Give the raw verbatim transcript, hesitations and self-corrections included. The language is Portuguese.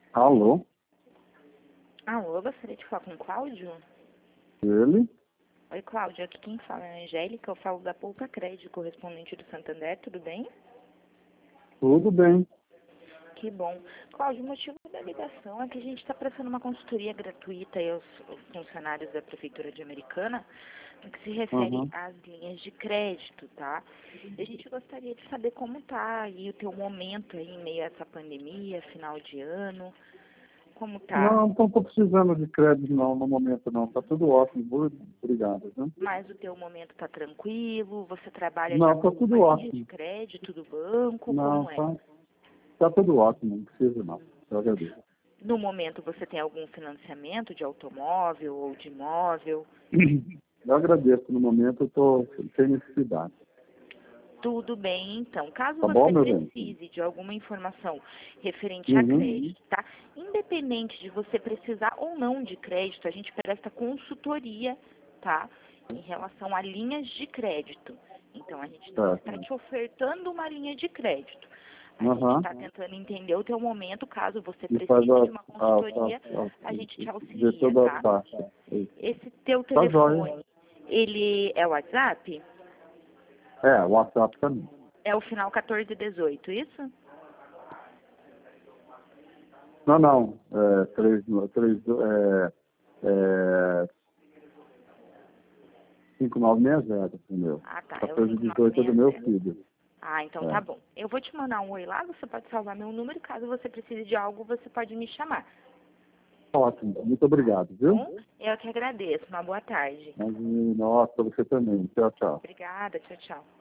Alô? Alô, eu gostaria de falar com o Cláudio. Ele? Oi, Cláudio, aqui quem fala é a Angélica, eu falo da Poupa Crédito, correspondente do Santander, tudo bem? Tudo bem. Que bom. Cláudio, o motivo da ligação é que a gente está prestando uma consultoria gratuita aí aos, aos funcionários da Prefeitura de Americana, no que se refere Uhum. às linhas de crédito, tá? E a gente gostaria de saber como tá aí o teu momento aí em meio a essa pandemia, final de ano, como tá? Não, não estou precisando de crédito não, no momento não. Está tudo ótimo. Muito obrigado. Viu? Mas o teu momento tá tranquilo? Você trabalha já Não, com está tudo uma linha de ótimo. crédito do banco? Não, Como é? está tá tudo ótimo. Não precisa não. Eu agradeço. No momento você tem algum financiamento de automóvel ou de imóvel? Eu agradeço. No momento eu estou sem necessidade. Tudo bem, então. Caso Tá bom, você meu bem? precise de alguma informação referente a Uhum. crédito, tá? Independente de você precisar ou não de crédito, a gente presta consultoria, tá? Em relação a linhas de crédito. Então, a gente não está Certo. te ofertando uma linha de crédito. A gente Aham. está tentando entender o teu momento. Caso você E faz precise a, de uma a, a, consultoria, a, a gente te ver auxilia, toda a tá? taxa. Esse teu Tá jóia. telefone, ele é o WhatsApp? É, o WhatsApp também. É o final quatorze dezoito, isso? Não, não. É, três, três, é, é, cinco nove seis zero, o meu. Ah, tá. É o quatorze dezoito é do meu cinco nove seis zero. filho. Ah, então tá É. bom. Eu vou te mandar um oi lá, você pode salvar meu número. Caso você precise de algo, você pode me chamar. Ótimo. Muito obrigado, viu? Bom, eu que agradeço. Uma boa tarde. Mas, nossa, você também. Tchau, tchau. Obrigada. Tchau, tchau.